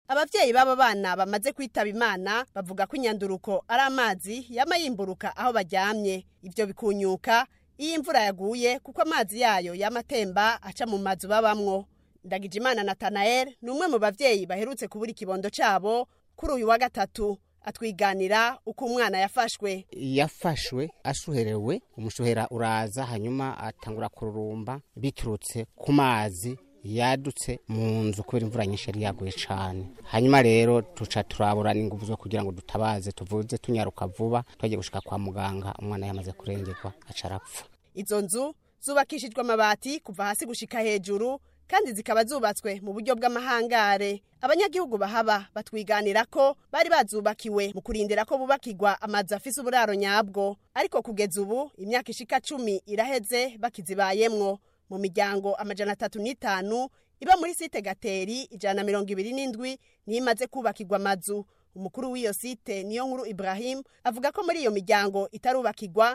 abavyeyi b'aba bana bamaze kwitaba Imana bavuga ko inyanduruko ari amazi yama yimburuka aho baryamye. Ivyo bikunyuka iyo imvura yaguye kuko amazi yayo yamatemba aca mu mazu babamwo. Ndagijimana Nathanael ni umwe mu bavyeyi baherutse kubura ikibondo cabo kuri uyu wa gatatu. Atwiganira uko umwana yafashwe ashuherewe, umushuhera uraza hanyuma atangura kururumba biturutse ku mazi yadutse mu nzu kubera imvura nyinshi yari yaguye cyane. Hanyuma rero tuca turaburana ingufu zo kugira ngo dutabaze tuvuze tunyaruka vuba twagiye gushika kwa muganga, umwana yamaze kurengerwa aca arapfa. Izo nzu zubakishijwe amabati kuva hasi gushika hejuru kandi zikaba zubatswe mu buryo bw'amahangare. Abanyagihugu bahaba batwiganira ko bari bazubakiwe mu kurindira ko bubakirwa amazu afise uburaro nyabwo, ariko kugeza ubu imyaka ishika 10 iraheze bakizibayemwo. Mu miryango 305 iba muri site Gateri 127 nimaze kubakirwa amazu. Umukuru w'iyo site Niyonkuru Ibrahim avuga ko muri iyo miryango itarubakirwa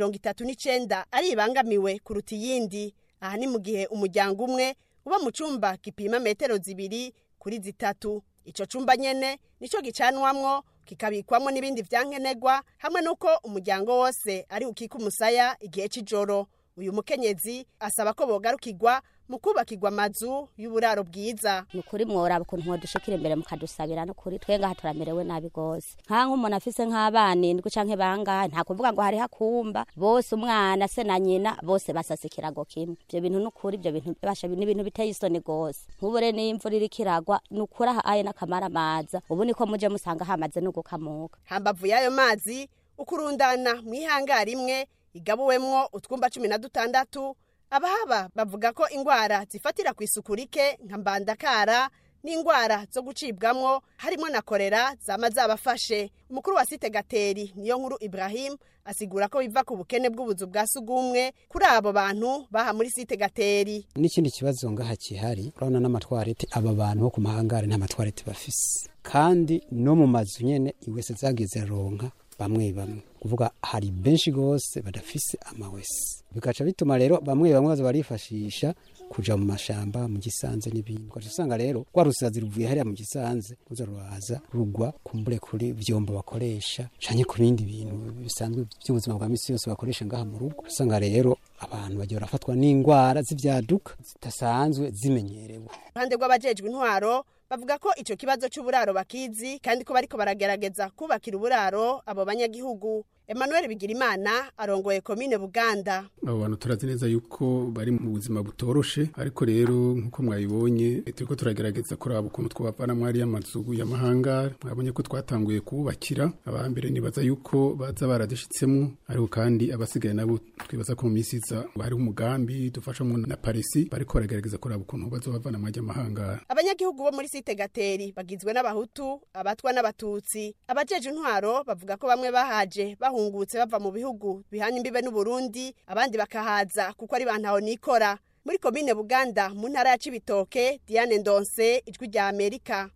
39 ari ibangamiwe kuruta iyindi. Aha ni mu gihe umuryango umwe uba mu cumba gipima metero 2 kuri 3. Ico cumba nyene nico gicanwamwo kikabikwamwo n'ibindi vyankenegwa hamwe nuko umuryango wose ari ukika umusaya igihe c'ijoro. Uyu mukenyezi asaba ko bogarukirwa mu kubakirwa amazu y'uburaro bwiza. Nukuri mworaba ukuntu mwodushikira imbere mukadusabira no kuri twenga haturamerewe nabi gose. Nkanko umuntu afise nk'abana indwi canke bangahe nta kuvuga ngo hari hakumba bose umwana se na nyina bose basasikira go kimwe. Ivyo bintu nukuri ivyo bintu basha n'ibintu biteye isoni gose. Nkubure n'imvura irikiragwa nukura aye nakamara amaza. Ubu niko muje musanga hamaze no gukamuka. Hambavu yayo mazi ukurundana mwihangara imwe igabuwemwo utwumba 16. Abahaba bavuga ko ingwara zifatira ku isuku rike nka mbandakara n'ingwara zo gucibwamwo harimo na kolera zamazabafashe. Umukuru wa site Gateri Niyonkuru Ibrahim asigura ko biva ku bukene bw'ubuzu bwa sugumwe kuri abo bantu baha muri site Gateri. N'ikindi kibazo ngaha kihari urabona n'amatwarete aba bantu bo ku mahangare nta matwarete bafise, kandi no mu mazu nyene iwese zagize ronka bamwe kuvuga hari benshi gose badafise amawese, bikaca bituma rero bamwe baza barifashisha kuja mu mashamba mu Gisanze n'ibindi. Kwa usanga rero kwa rusazi ruvuye hariya mu Gisanze uza ruraza rugwa kumbure kuri vyombo bakoresha canke ku bindi bintu bisanzwe by'ubuzima bwa misi yose bakoresha ngaha mu rugo. Usanga rero abantu bagiye barafatwa n'ingwara z'ivyaduka zitasanzwe zimenyerewe. Hande rw'abajejwe intwaro bavuga ko ico kibazo c'uburaro bakizi kandi ko bariko baragerageza kubakira uburaro abo banyagihugu. Emmanuel Bigirimana arongoye komine Buganda. Abo bantu turazi neza yuko bari mu buzima butoroshe, ariko rero nkuko mwabibonye turiko turagerageza kuraba ukuntu twabavana mwari y'amazu y'amahanga. Mwabonye ko twatanguye kubakira abambere, nibaza yuko baza baradishitsemo, ariko kandi abasigaye nabo twibaza ko mu misiza bari umugambi dufasha mu na Parisi bariko baragerageza kuraba ukuntu bazobavana mwari y'amahanga. Abanyagihugu bo muri site Gateri bagizwe n'abahutu, abatwa n'abatutsi. Abajeje intwaro bavuga ko bamwe bahaje bahungutse bava mu bihugu bihanye imbibe n'u Burundi, abandi bakahaza kuko ari bantaho nikora. Muri komine Buganda mu ntara ya Cibitoke, Diane Ndonse, Ijwi rya Amerika.